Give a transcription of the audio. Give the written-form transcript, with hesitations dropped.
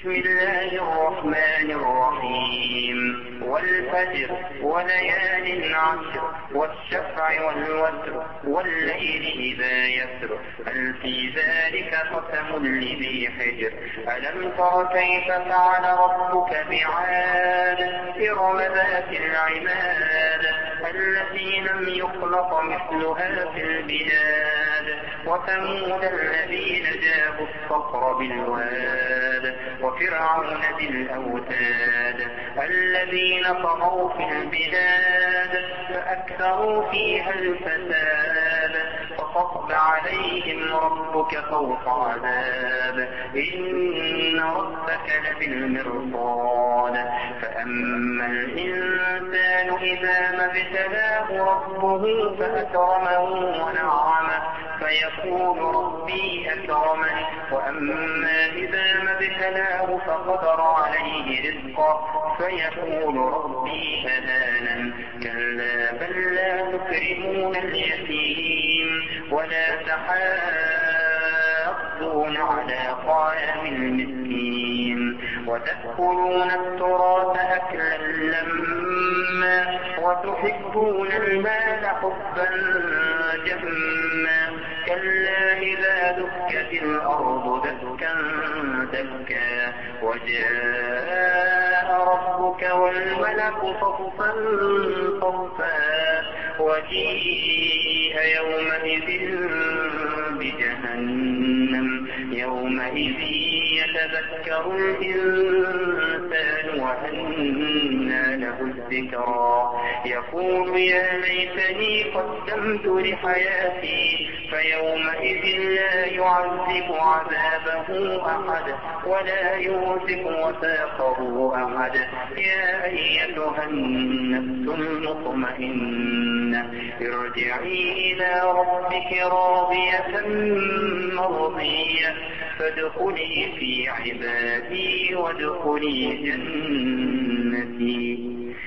بسم الله الرحمن الرحيم والفجر وليال عشر والشفع والوتر والليل إذا يسر هل في ذلك قسم لذي حجر ألم تر كيف فعل ربك بعاد إرم ذات العماد التي لم يخلق مثلها في البلاد وثمود الذين جابوا الصخر بالواد وفرعون ذي الأوتاد الذين طغوا في البلاد فأكثروا فيها الفساد فصب عليهم ربك فوق عذاب إن ربك لبالمرصاد فأما الإنسان إذا ما ابتلاه ربه فأكرمه ونعمه فيقول ربي أكرمن وأما إذا ما ابتلاه فقدر عليه رزقه فيقول ربي أهانن كلا بل لا تكرمون اليتيم ولا تحاضون على طعام المسكين وتأكلون التراث أكلا لما وتحبون المال حبا جما كلا إذا دكت الأرض دكا دكا وجاء ربك والملك صفا صفا وجيء يومئذ بجهنم يومئذ يتذكر الإنسان وأنى له الذكرى يقول يا ليتني قدمت لحياتي فيومئذ لا يعذب عذابه أحد ولا يوثق وثاقه أحد يا أيتها النفس المطمئنة ارجعي إلى ربك راضية مرضية فادخلي في عبادي وادخلي جنتي